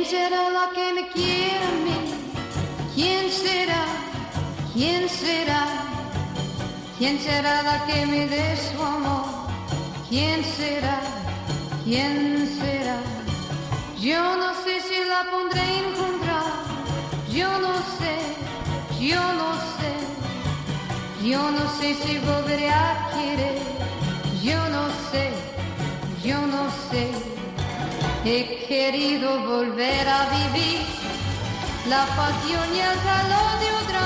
será la que me quiera a mí? ¿Quién será? ¿Quién será? ¿Quién será la que me dé su amor? ¿Quién será? ¿Quién será? Yo no sé si la pondré a encontrar. Yo no sé, yo no sé. Yo no sé si volveré a querer. Yo no sé, yo no sé. He querido volver a vivir la pasión y el calor de otro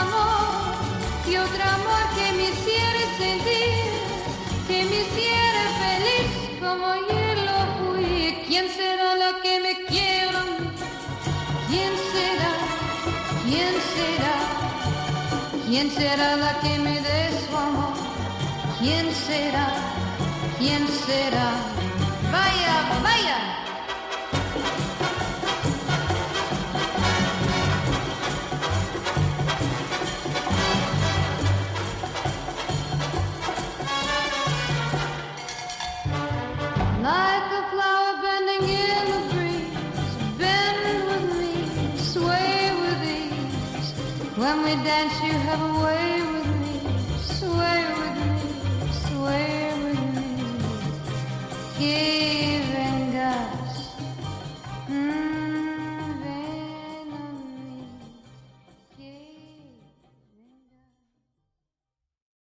amor que me hiciera sentir, que me hiciera feliz como ayer lo fui. ¿Quién será la que me quiera? ¿Quién será? ¿Quién será? ¿Quién será la que me dé su amor? ¿Quién será? ¿Quién será? Vaya, vaya. Like a flower bending in the breeze, bend with me, sway with ease. When we dance, you have a way